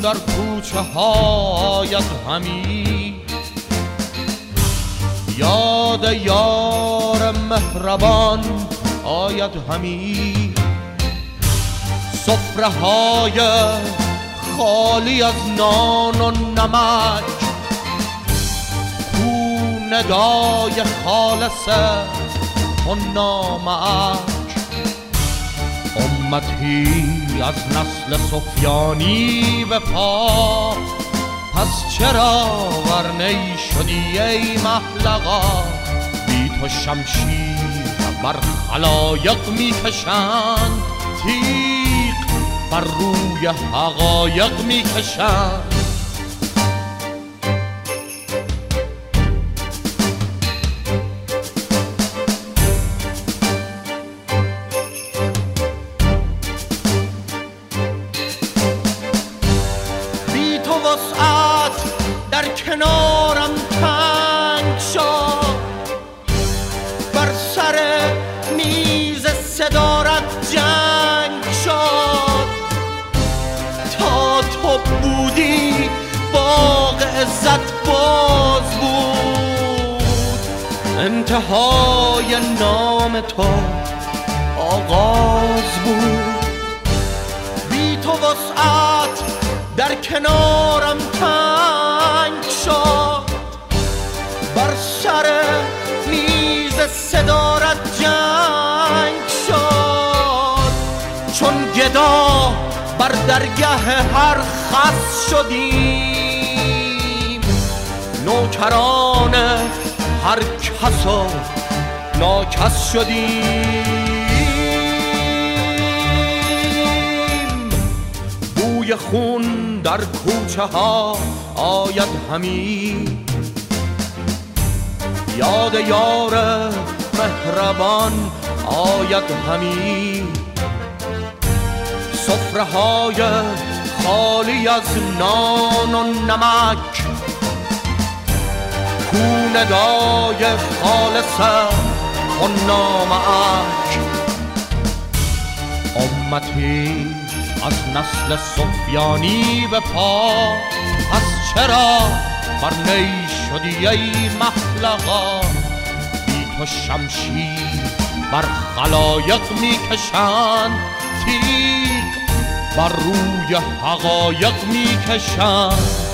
در کوچه هایت همی، یاد یار مهربان آید همی. سفره های خالی از نان و نمک، کو ندای خالص و نامک. امتی از نسل سفیانی به پا، پس چرا ورنی شدی ای محلقا؟ بی تو شمشیر بر خلایق میکشند، تیغ بر روی حقایق میکشند. بی تو وسعت در کنارم تنگ شد، بر سر میز صدارت جنگ شد. تا تو بودی باغ عزت باز بود، انتهای نام تو آغاز بود. بی تو وسعت در کنارم تنگ شد، بر سر میز صدارت جنگ شد. چون گدا بر درگه هر خس شدیم، نوکران هر کس و ناکس شدیم. بوی خون در کوچه ها آید همی، یاد یار مهربان آید همی. سفره های خالی از نان و نمک، کو ندای خالص و نامک. امتی از نسل سفیانی به پا، پس چرا بر نی شدی ای محلقا؟ بی تو شمشیر بر خلایق میکشند، تیغ بر روی حقایق میکشند.